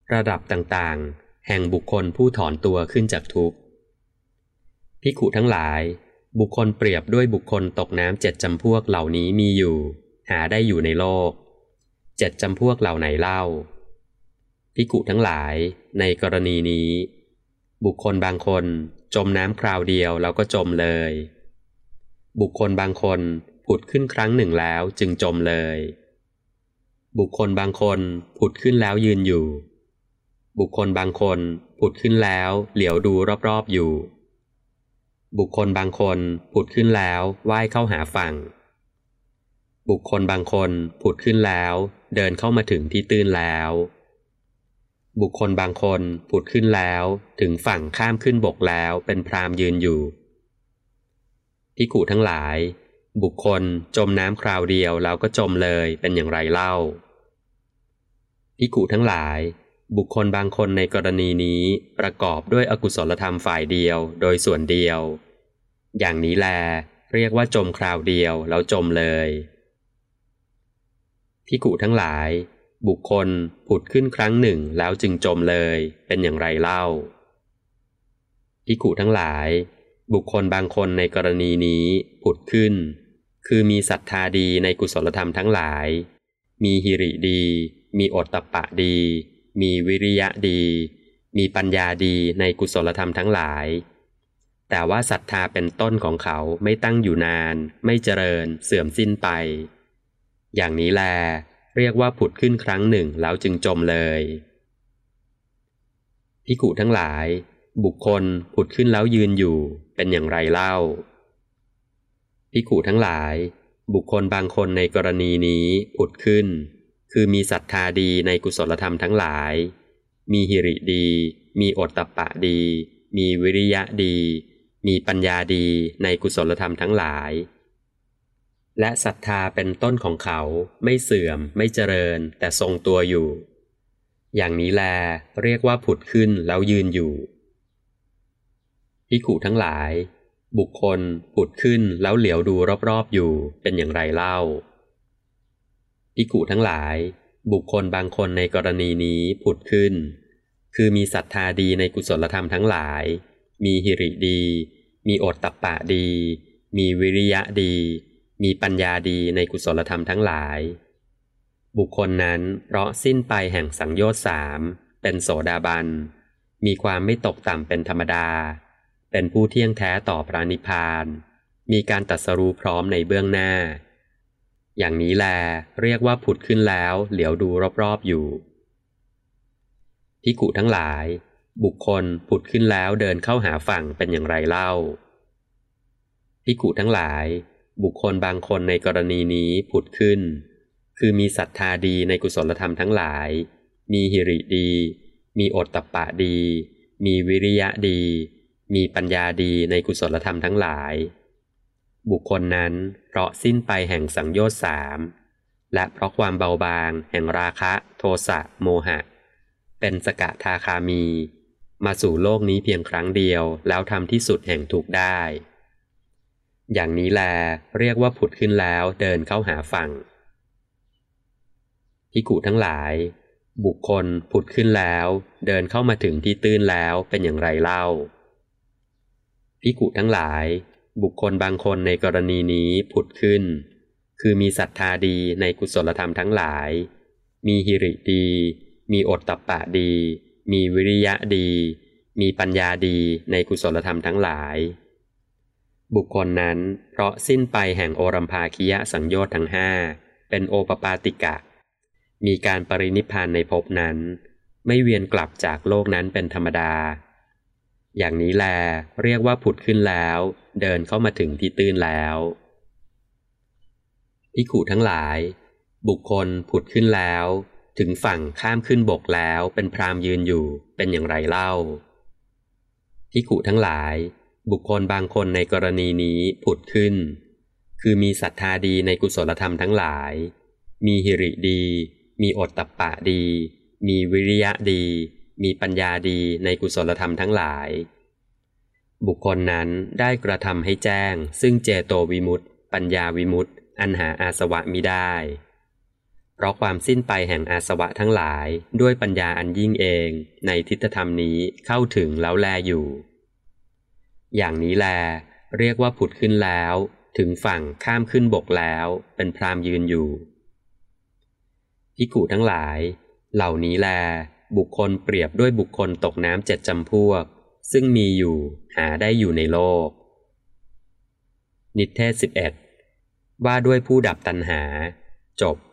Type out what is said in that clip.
ระดับต่างๆแห่งบุคคลผู้ถอนตัวขึ้นจากทุกข์ภิกขุทั้งหลายบุคคลเปรียบด้วยบุคคลตกน้ำ7จำพวกเหล่านี้มีอยู่หาได้อยู่ในโลก7จำพวกเหล่าไหนเล่าภิกขุทั้งหลายในกรณีนี้บุคคลบางคนจมน้ำคราวเดียวแล้วก็จมเลยบุคคลบางคนผุดขึ้นครั้งหนึ่งแล้วจึงจมเลยบุคคลบางคนผุดขึ้นแล้วยืนอยู่บุคคลบางคนผุดขึ้นแล้วเหลียวดูรอบๆอยู่บุคคลบางคนผุดขึ้นแล้วว่ายเข้าหาฝั่งบุคคลบางคนผุดขึ้นแล้วเดินเข้ามาถึงที่ตื้นแล้วบุคคลบางคนผุดขึ้นแล้วถึงฝั่งข้ามขึ้นบกแล้วเป็นพราหมณ์ยืนอยู่ภิกขุทั้งหลายบุคคลจมน้ำคราวเดียวแล้วก็จมเลยเป็นอย่างไรเล่าภิกขุทั้งหลายบุคคลบางคนในกรณีนี้ประกอบด้วยอกุศลธรรมฝ่ายเดียวโดยส่วนเดียวอย่างนี้แลเรียกว่าจมคราวเดียวแล้วจมเลยภิกขุทั้งหลายบุคคลผุดขึ้นครั้งหนึ่งแล้วจึงจมเลยเป็นอย่างไรเล่าภิกขุทั้งหลายบุคคลบางคนในกรณีนี้ผุดขึ้นคือมีศรัทธาดีในกุศลธรรมทั้งหลายมีหิริดีมีโอตตัปปะดีมีวิริยะดีมีปัญญาดีในกุศลธรรมทั้งหลายแต่ว่าศรัทธาเป็นต้นของเขาไม่ตั้งอยู่นานไม่เจริญเสื่อมสิ้นไปอย่างนี้แลเรียกว่าผุดขึ้นครั้งหนึ่งแล้วจึงจมเลยภิกขุทั้งหลายบุคคลผุดขึ้นแล้วยืนอยู่เป็นอย่างไรเล่าภิกขุทั้งหลายบุคคลบางคนในกรณีนี้ผุดขึ้นคือมีศรัทธาดีในกุศลธรรมทั้งหลายมีหิริดีมีโอตตัปปะดีมีวิริยะดีมีปัญญาดีในกุศลธรรมทั้งหลายและศรัทธาเป็นต้นของเขาไม่เสื่อมไม่เจริญแต่ทรงตัวอยู่อย่างนี้แลเรียกว่าผุดขึ้นแล้วยืนอยู่ภิกขุทั้งหลายบุคคลผุดขึ้นแล้วเหลียวดูรอบๆอยู่เป็นอย่างไรเล่าภิกขุทั้งหลายบุคคลบางคนในกรณีนี้ผุดขึ้นคือมีศรัทธาดีในกุศลธรรมทั้งหลายมีหิริดีมีโอตตัปปะดีมีวิริยะดีมีปัญญาดีในกุศลธรรมทั้งหลายบุคคลนั้นเพราะสิ้นไปแห่งสังโยชน์3เป็นโสดาบันมีความไม่ตกต่ำเป็นธรรมดาเป็นผู้เที่ยงแท้ต่อพระนิพพานมีการตรัสรู้พร้อมในเบื้องหน้าอย่างนี้แลเรียกว่าผุดขึ้นแล้วเหลียวดูรอบๆอยู่ภิกขุทั้งหลายบุคคลผุดขึ้นแล้วเดินเข้าหาฝั่งเป็นอย่างไรเล่าภิกขุทั้งหลายบุคคลบางคนในกรณีนี้ผุดขึ้นคือมีศรัทธาดีในกุศลธรรมทั้งหลายมีหิริดีมีโอตตัปปะดีมีวิริยะดีมีปัญญาดีในกุศลธรรมทั้งหลายบุคคลนั้นเพราะสิ้นไปแห่งสังโยชน์3และเพราะความเบาบางแห่งราคะโทสะโมหะเป็นสกทาคามีมาสู่โลกนี้เพียงครั้งเดียวแล้วทำที่สุดแห่งทุกข์ได้อย่างนี้แลเรียกว่าผุดขึ้นแล้วเดินเข้าหาฝั่งภิกขุทั้งหลายบุคคลผุดขึ้นแล้วเดินเข้ามาถึงที่ตื้นแล้วเป็นอย่างไรเล่าภิกขุทั้งหลายบุคคลบางคนในกรณีนี้ผุดขึ้นคือมีศรัทธาดีในกุศลธรรมทั้งหลายมีหิริดีมีโอตตัปปะดีมีวิริยะดีมีปัญญาดีในกุศลธรรมทั้งหลายบุคคลนั้นเพราะสิ้นไปแห่งโอรัมภาคิยสังโยชน์ทั้ง5เป็นโอปปาติกะมีการปรินิพพานในภพนั้นไม่เวียนกลับจากโลกนั้นเป็นธรรมดาอย่างนี้แลเรียกว่าผุดขึ้นแล้วเดินเข้ามาถึงที่ตื้นแล้วภิกขุทั้งหลายบุคคลผุดขึ้นแล้วถึงฝั่งข้ามขึ้นบกแล้วเป็นพราหมณ์ยืนอยู่เป็นอย่างไรเล่าภิกขุทั้งหลายบุคคลบางคนในกรณีนี้ผุดขึ้นคือมีศรัทธาดีในกุศลธรรมทั้งหลายมีหิริดีมีโอตตัปปะดีมีวิริยะดีมีปัญญาดีในกุศลธรรมทั้งหลายบุคคลนั้นได้กระทำให้แจ้งซึ่งเจโตวิมุตติปัญญาวิมุตติอันหาอาสวะมิได้เพราะความสิ้นไปแห่งอาสวะทั้งหลายด้วยปัญญาอันยิ่งเองในทิฏฐธรรมนี้เข้าถึงแล้วแลอยู่อย่างนี้แลเรียกว่าผุดขึ้นแล้วถึงฝั่งข้ามขึ้นบกแล้วเป็นพรามยืนอยู่ภิกขุทั้งหลายเหล่านี้แลบุคคลเปรียบด้วยบุคคลตกน้ำ7 จำพวกซึ่งมีอยู่หาได้อยู่ในโลกนิเทศ11ว่าด้วยผู้ดับตัณหาจบ